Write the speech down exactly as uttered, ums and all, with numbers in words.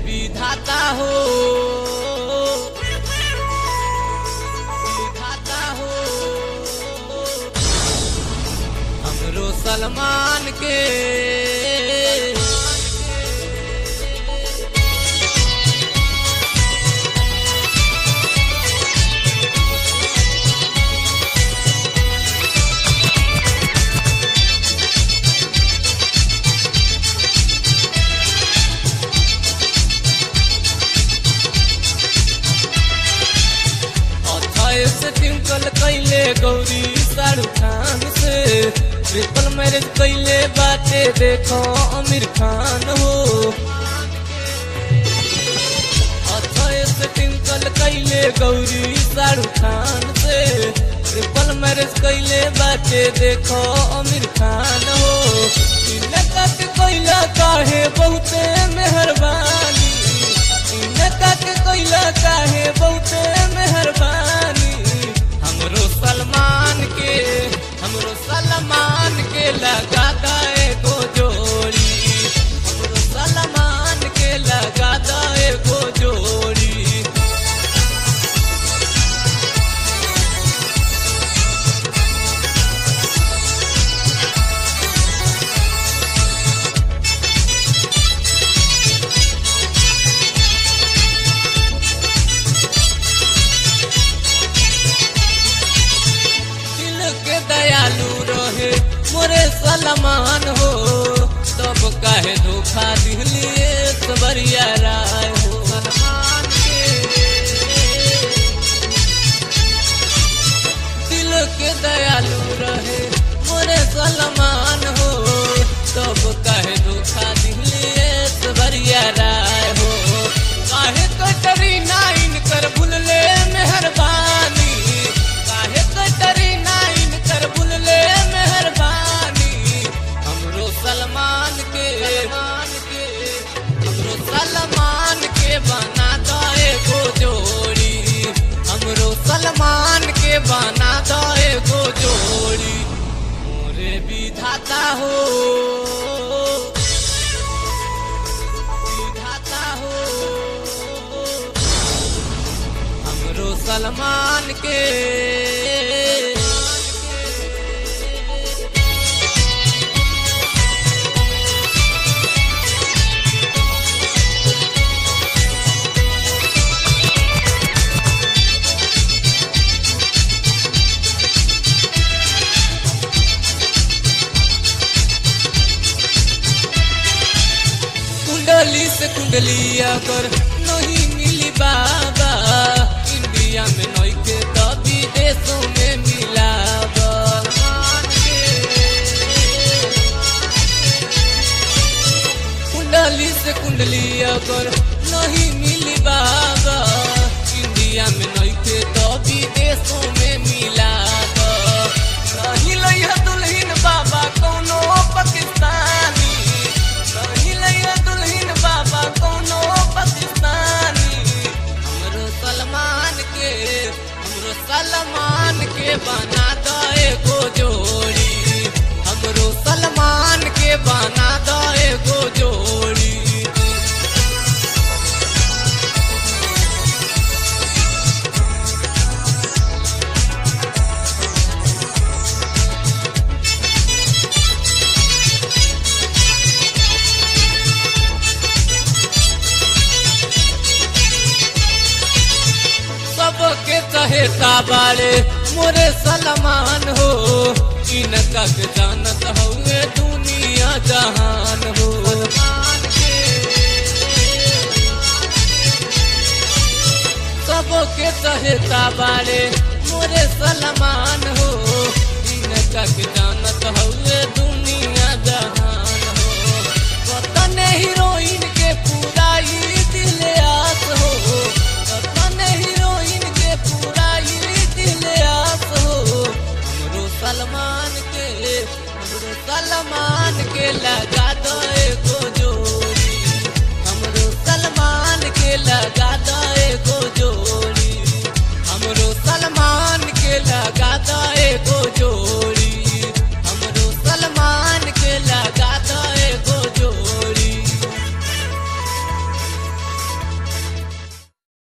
विधाता हो विधाता हो हमरो सलमान के से ट्विंकल कैले गौरी शाहरुख खान से ट्रिपल मैरिज कैले बाटे देखो आमिर खान हो से ट्विंकल कैले गौरी शाहरुख खान से ट्रिपल मैरिज कैले बाटे देखो आमिर खान हो इनका के कैला काहे बहुते मेहरबानी इनका के कैला काहे बहुते मेहरबानी हमरो सलमान के हमरो सलमान के लगा दे गो जोड़ी हमरो सलमान के लगा दे गो जोड़ी दयालु रहे मोरे सलमान हो तब काहे धोखा दिलिए सबरिया राय हो सलमान के दिल के दयालु रहे मोरे सलमान हो तब काहे धोखा दिलिए सबरिया राय हो काहे कटरी नाइन कर भूलले मेहरबानी काहे कटरी भूलले मेहरबानी हमरो सलमान के मान के हमरो सलमान के बना दे गो जोड़ी हमरो सलमान के बना दे गो जोड़ी मोरे विधाता हो विधाता हो हमरो सलमान के कुंडली से कुंडली अगर नहीं मिली बाबा इंडिया में नहीं के तो विदेशों में मिला कुंडली से कुंडली अगर नहीं मिली बाबा इंडिया में नहीं के तो विदेशों में मिला नहीं लइहा दुल्हन बाबा कोनो पाकिस्तानी नहीं लइहा दुल्हन बाबा कोनो पाकिस्तानी हमरो सलमान के हमरो सलमान के बना दे गो जोड़ी हमरो सलमान के बना दे गो जोड़ी सबके चहेता बाले मोरे सलमान हो इनका के जानत हुए दुनिया जहान हो सबके चहेता बाले मोरे सलमान हो इनका के जानत हुए दुनिया जहान